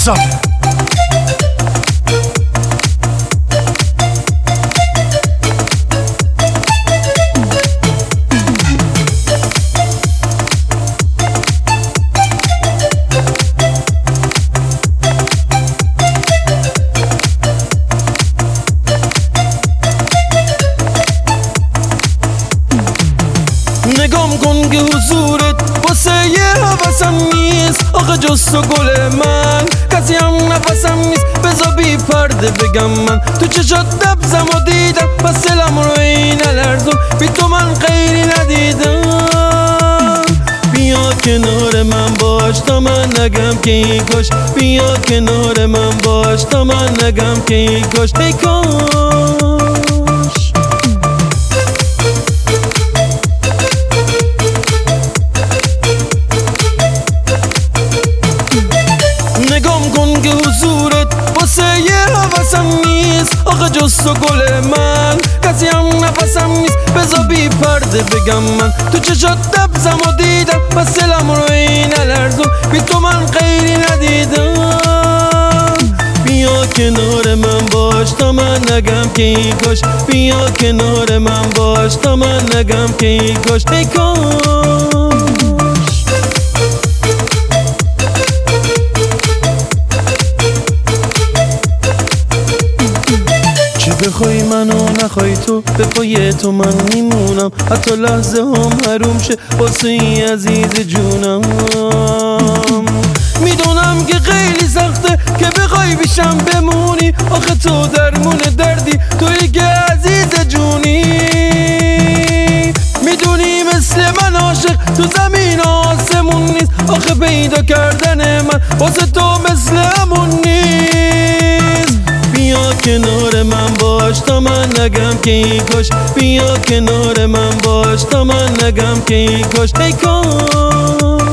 حساب نگام کن که حضورت واسه یه حوثم نیست آخه جز تو گل من کسی هم نفسم نیست بذار بی پرده بگم من تو چشات دبزم و دیدم پس دلم رو این لرزون بی تو من خیری ندیدم بیا کنار من باش تا من نگم که ای کاش بیا کنار من باش تا من نگم که ای کاش ای کاش نگام کن که حضورت واسه یه حوثم نیست آخه جز تو گل من کسی هم نفسم نیست بذار بی پرده بگم من تو چشات دبزم و دیدم پس دلم رو این لرزون بی تو من خیری ندیدم بیا کنار من باش تا من نگم که ای کاش بیا کنار من باش تا من نگم که ای کاش ای کاش بخوای منو نخوای تو به پای تو من میمونم حتی لحظه هم حروم شه واسه ای عزیز جونم میدونم که خیلی سخته که بخوای بیشم بمونی آخه تو درمون دردی توی که عزیز جونی میدونی مثل من عاشق تو زمین آسمون نیست آخه پیدا کردن من واسه تو مثل همون نیست بیا کنار من باش تا من نگم که ای کاش بیا کنار من باش تا من نگم که ای کاش ای کاش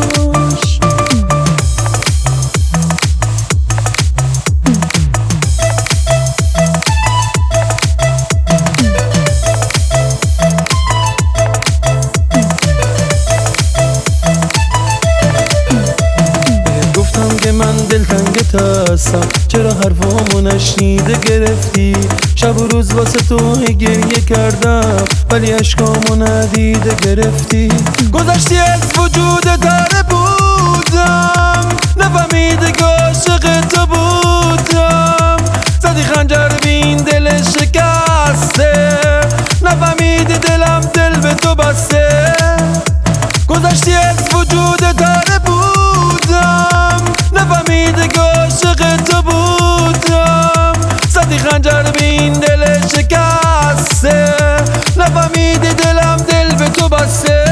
من دلتنگت هستم چرا حرفامو نشنیده گرفتی شب و روز واسه تو گریه کردم ولی عشقامو ندیده گرفتی گذشتی از وجود داره بودم نفهمیده که عاشق تو بودم زدی خنجر بین دل شکسته نفهمیده دلم دل به تو بسته گذشتی از وجود داره بودم نفهمیده که عاشق تو بودم زدی خنجر به این دل شکسته نفهمیده دلم دل به تو بسته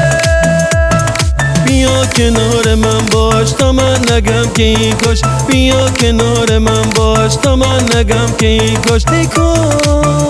بیا کنار من باش تا من نگم که ای کاش بیا کنار من باش تا من نگم که ای کاش ای کاش